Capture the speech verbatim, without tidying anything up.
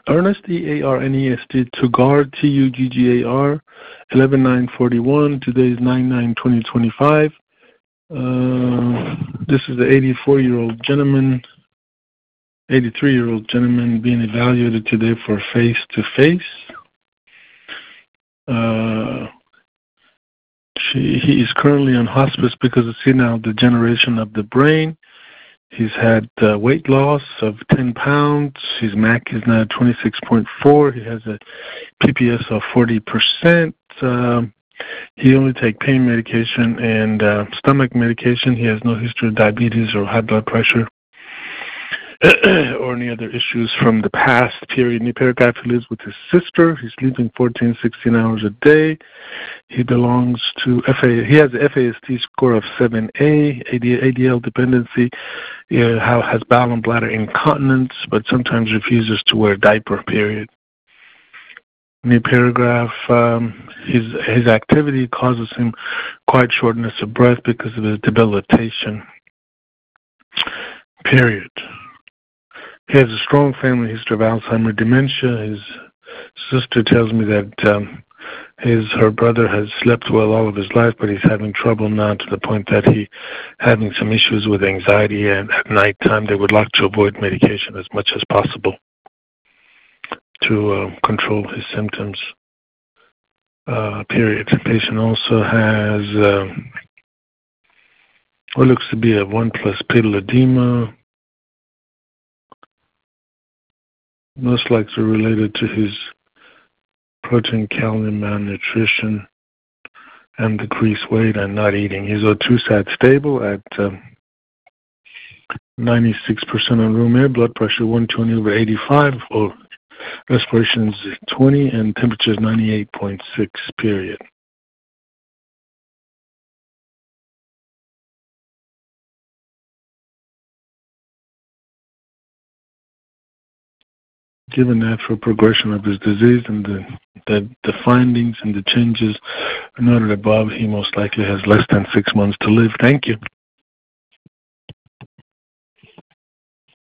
Ernest, E A R N E S T, Tuggar, T U G G A R, eleven nine forty-one. Today is nine nine twenty twenty-five. Uh, this is the eighty-four-year-old gentleman, eighty-three-year-old gentleman being evaluated today for face-to-face. Uh, she, he is currently on hospice because of senile degeneration of the brain. He's had uh, weight loss of ten pounds. His M A C is now twenty-six point four. He has a P P S of forty percent. Um, he only takes pain medication and uh, stomach medication. He has no history of diabetes or high blood pressure or any other issues from the past period. In the paragraph, he lives with his sister. He's sleeping fourteen, sixteen hours a day. He belongs to F A. He has an F A S T score of seven A, A D L dependency. He has bowel and bladder incontinence, but sometimes refuses to wear a diaper, period. In the paragraph, um, his, his activity causes him quite shortness of breath because of his debilitation, period. He has a strong family history of Alzheimer's, dementia. His sister tells me that um, his her brother has slept well all of his life, but he's having trouble now to the point that he having some issues with anxiety, and at nighttime they would like to avoid medication as much as possible to uh, control his symptoms, uh, period. The patient also has uh, what looks to be a one plus pedal edema, most likely related to his protein, calorie malnutrition, and decreased weight and not eating. His O two sat stable at um, ninety-six percent on room air, blood pressure one twenty over eighty-five, or respiration is twenty, and temperature is ninety-eight point six, period. Given the natural progression of his disease and the, the, the findings and the changes noted above, he most likely has less than six months to live. Thank you.